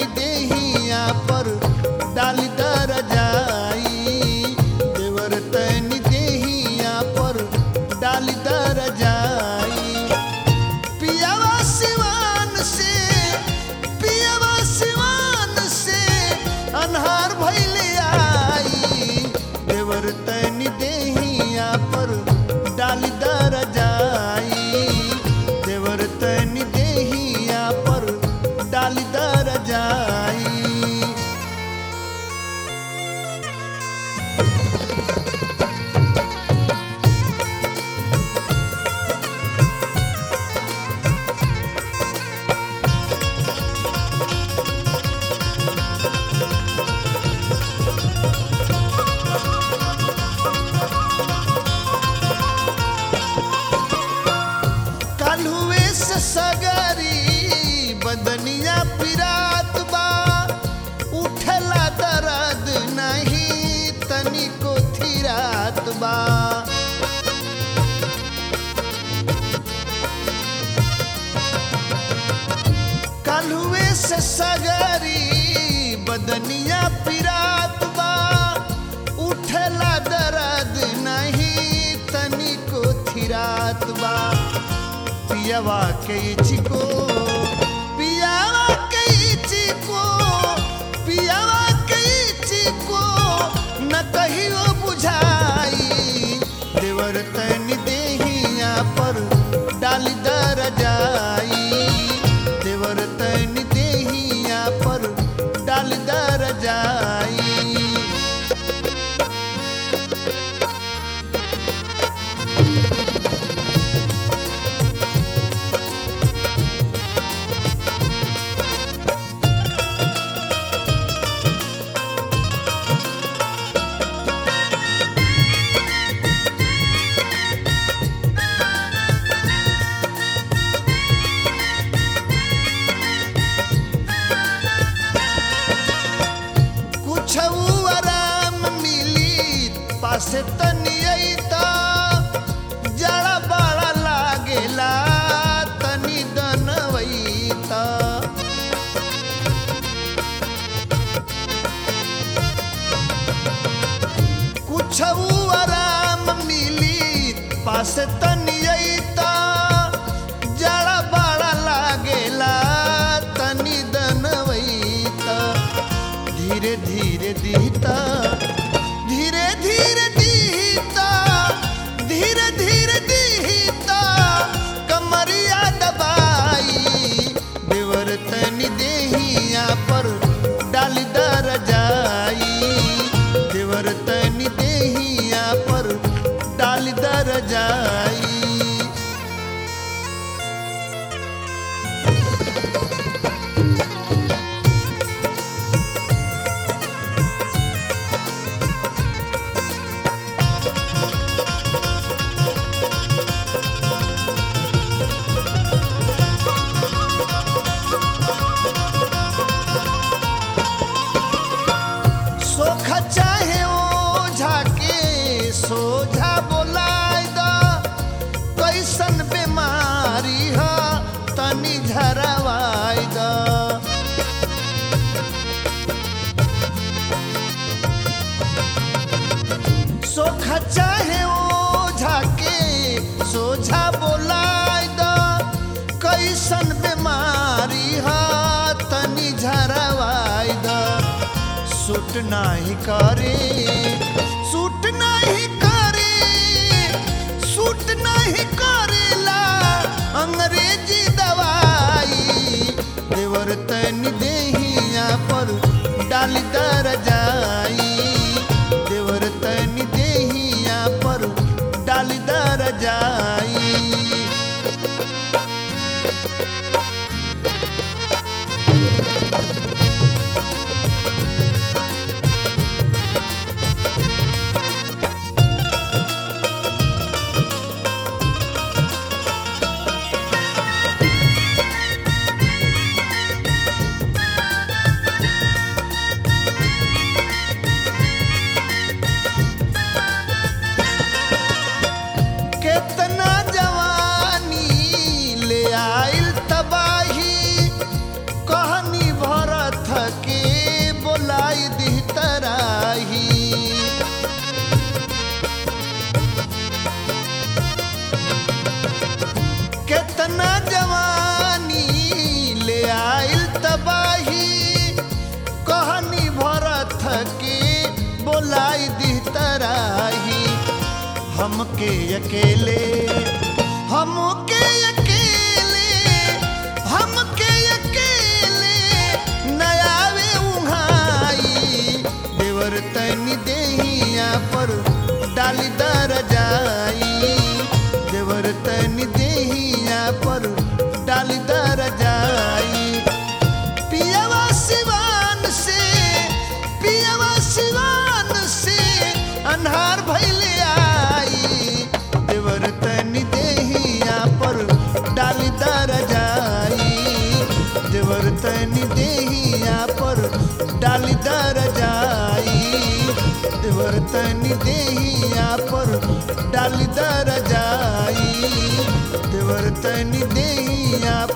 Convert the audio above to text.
तनी देहिया पर डाली दरजाई देवर तनी देहिया पर डाली दरजाई पियावा सिवान से अन्हार भइले आई देवर तनी देहिया पर डाली दरजाई देवर तनी देहिया पर डाली दरजाई काल्हुए से सगरी बदनिया पिरात बा उठला दर्द नहीं तनिको थिरात बा काल्हुए से सगरी बदनिया पिरात बा उठला दर्द नहीं तनिको थिरात बा पियावा के चिको पियावा के चिको पियावा के चिको न कहियो बुझाई देवर तनी देहिया पर डाली दरजाई देवर तनी देहिया पर डाली दरजाई से तनी अइता जड़ा बड़ा लागेला तनी दनवैता कुछ आराम मिली पास तनी अइता जड़ा बड़ा लागेला तनी दनवैता धीरे धीरे दीता धीरे धीरे धीरे धीरे दीता कमरिया दबाई देवर तनी देहिया पर डाली दरजाई देवर तनी देहिया पर डाली दरजाई चाहे ओझा के सोझा बोलाई दा कैसन बीमारी है तनी झरवाई दा सोखा चाहे ओझा के सोझा बोलाई दा कैसन बीमारी है तनी झरवाई दा सूट नहीं करे सूट नहीं करे सूट नहीं करेला अंग्रेजी दवाई देवर तनी देहिया पर डाली दरजाई देवर तनी देहिया पर डाली दरजाई बुलाई दी तराही हमके अकेले हमके अकेले हमके अकेले नयावे उहाई देवर तनी देहिया पर डाली दरजाई देवर तनी देहिया पर डाली दरजाई पियवा सिवान से अन्हार भइले आई देवर तनी देहिया पर डाली दरजाई देवर तनी देहिया पर डाली दरजाई देवर तनी देहिया पर डाली दरजाई देवर तनी देहिया